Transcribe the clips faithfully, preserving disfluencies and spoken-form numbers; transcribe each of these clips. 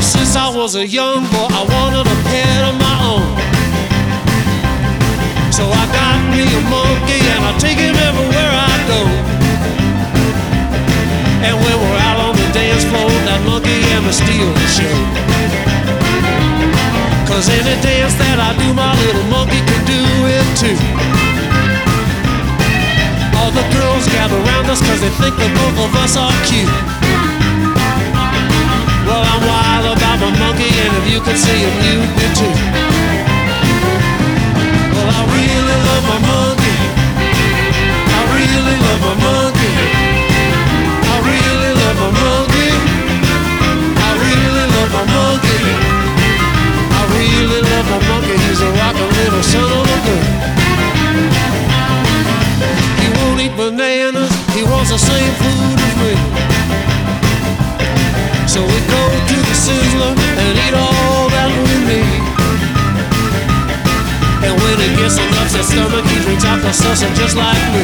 since I was a young boy, I wanted a pet of my own. So I got me a monkey and I take him everywhere I go. And when we're out on the dance floor, that monkey and me steal the show. Cause any dance that I do, my little monkey can do it too. All the girls gather around us cause they think that both of us are cute. Well, I'm wild about my monkey, and if you could see him, you'd be too. Well, I really love my monkey. I really love my monkey. I really love my monkey. I really love my monkey. I really love my monkey. He's a rockin' little son of a gun. He won't eat bananas. He wants the same food as me. So we go to the Sizzler and eat all that we need. And when he gets an upset stomach, he drinks Alka-Seltzer just like me.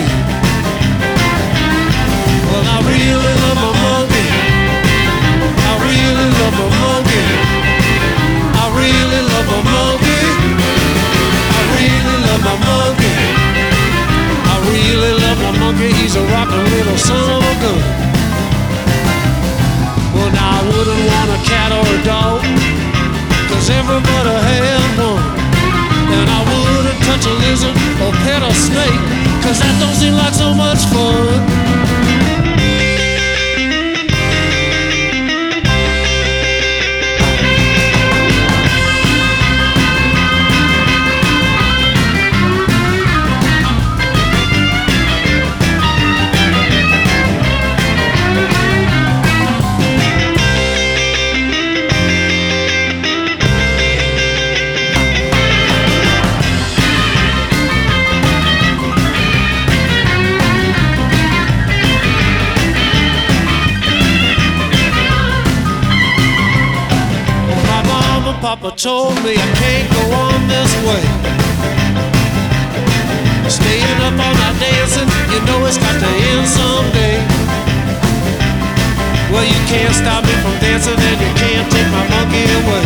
Well, I really love my monkey. I really love my monkey. I really love my monkey. I really love my monkey. I really love my monkey. He's a rockin' little son of a gun. Well, now I wouldn't want a cat or a dog, cause everybody had one. And I wouldn't touch a lizard or pet a snake, cause that don't seem like so much fun. Papa told me I can't go on this way. Staying up all night dancing, you know it's got to end someday. Well, you can't stop me from dancing and you can't take my monkey away.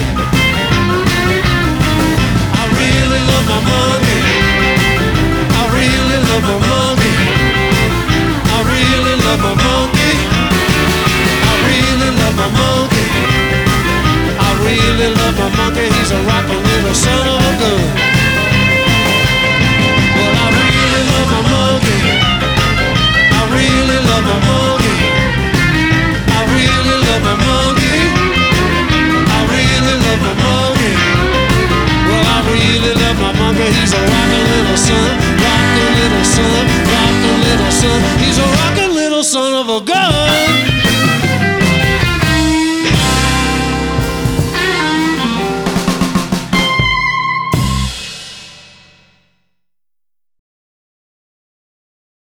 I really love my monkey. I really love my monkey. I really love my monkey. I really love my monkey. I really love my monkey, he's a rockin' little son of a gun. Well, I really love my monkey. I really love my monkey. I really love my monkey. I really love my monkey. Well, I really love my monkey, he's a rockin' little son, rockin' little son, rockin' little son. He's a rockin' little son of a gun.